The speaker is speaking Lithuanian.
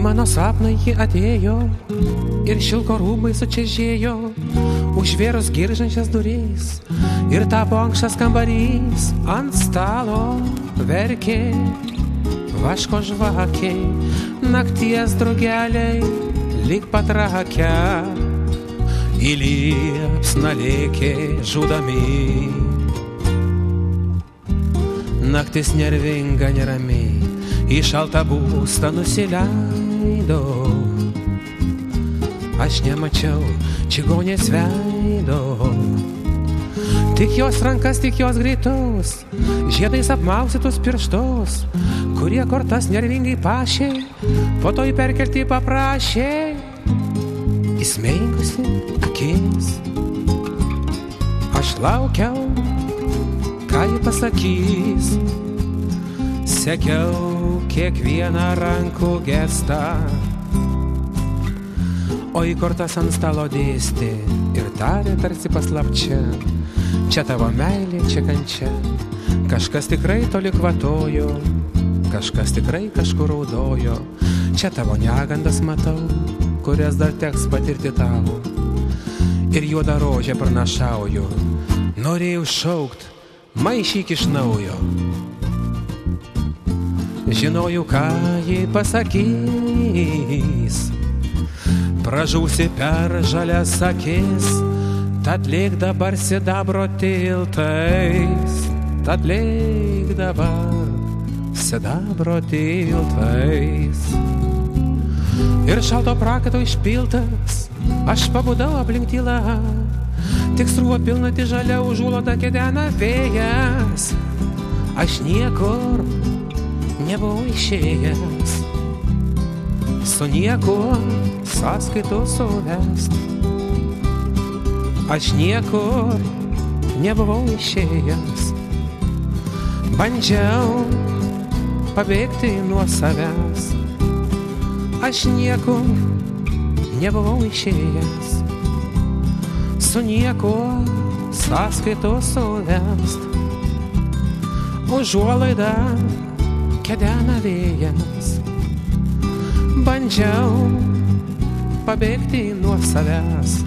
mano sapną ji atėjo ir šilko rūbai sučežėjo, užvėrus giržančias durys, ir tapo ankštas kambarys. Ant stalo verkė vaško žvakiai, nakties drugeliai lyg patrakę į liepsną lėkė žudami. Naktis nervinga, neramiai į šaltą būstą nusileido. Aš nemačiau čigonės veido, tik jos rankas, tik jos greitus, žiedais apmausytus pirštus, kurie kortas nervingai pašė, po to įperkelti paprašė, įsmeigusi akis. Aš laukiau, ką ji pasakys, sekiau kiekvieną rankų gestą, o į kortas ant stalo dėstė ir tarė tarsi paslapčia: čia tavo meilė, čia kančia. Kažkas tikrai toli kvatojo, kažkas tikrai kažkur raudojo. Čia tavo negandas matau, kurias dar teks patirti tau. Ir juodą rožę pranašauju, norėjau šaukt, maišyk iš naujo. Žinojau, ką ji pasakys, pražūsi per žalias akis. Tad lėk dabar sidabro tiltais, tad lėk dabar sidabro tiltais. Ir šalto prakaito išpiltas, aš pabudau aplink tylą, tik srūva pilnati žalia užuolaidą kedena vėjas. Aš niekur nebuvau išėjęs, su niekuo sąskaitų suvest. Aš niekur nebuvau išėjęs, bandžiau pabėgti nuo savęs. Aš niekur nebuvau išėjęs, su niekuo sąskaitų suvest. Užuolaidą kedena vėjas, bandžiau pabėgti nuo savęs.